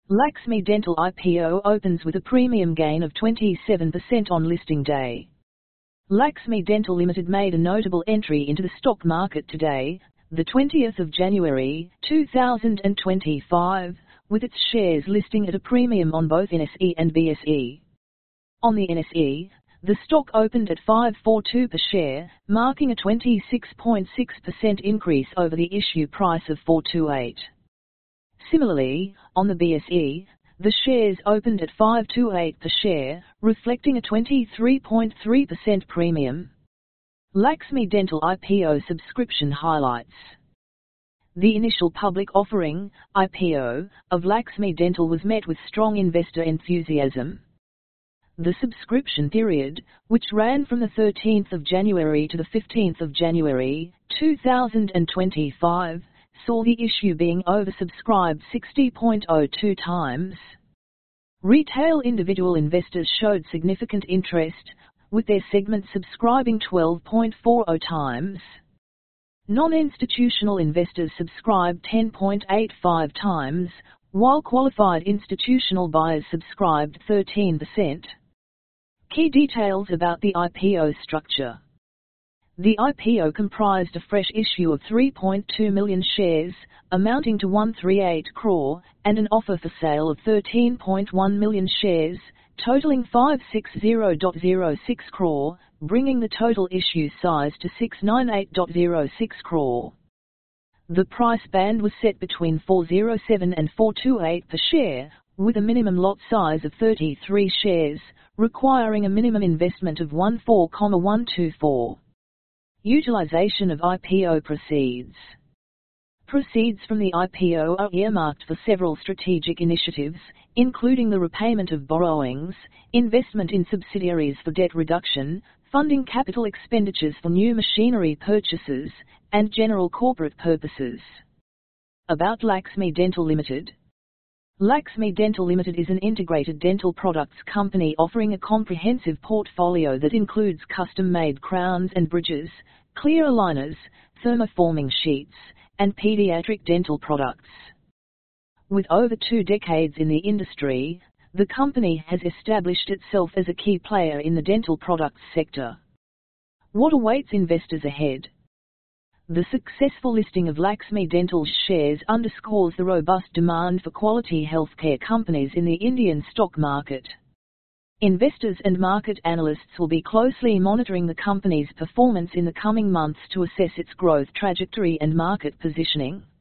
Laxmi Dental IPO opens with a premium gain of 27% on listing day. Laxmi Dental Limited made a notable entry into the stock market today, the 20th of January, 2025, with its shares listing at a premium on both NSE and BSE. On the NSE, the stock opened at 542 per share, marking a 26.6% increase over the issue price of 428. Similarly, on the BSE, the shares opened at 528 per share, reflecting a 23.3% premium. Laxmi Dental IPO subscription highlights. The initial public offering, IPO, of Laxmi Dental was met with strong investor enthusiasm. The subscription period, which ran from the 13th of January to the 15th of January, 2025, saw the issue being oversubscribed 60.02 times. Retail individual investors showed significant interest, with their segment subscribing 12.40 times. Non-institutional investors subscribed 10.85 times, while qualified institutional buyers subscribed 13%. Key details about the IPO structure. The IPO comprised a fresh issue of 3.2 million shares, amounting to 138 crore, and an offer for sale of 13.1 million shares, totaling 560.06 crore, bringing the total issue size to 698.06 crore. The price band was set between 407 and 428 per share, with a minimum lot size of 33 shares, requiring a minimum investment of 14,124. Utilization of IPO proceeds. Proceeds from the IPO are earmarked for several strategic initiatives, including the repayment of borrowings, investment in subsidiaries for debt reduction, funding capital expenditures for new machinery purchases, and general corporate purposes. About Laxmi Dental Limited. Laxmi Dental Limited is an integrated dental products company offering a comprehensive portfolio that includes custom-made crowns and bridges, clear aligners, thermoforming sheets, and pediatric dental products. With over 2 decades in the industry, the company has established itself as a key player in the dental products sector. What awaits investors ahead? The successful listing of Laxmi Dental's shares underscores the robust demand for quality healthcare companies in the Indian stock market. Investors and market analysts will be closely monitoring the company's performance in the coming months to assess its growth trajectory and market positioning.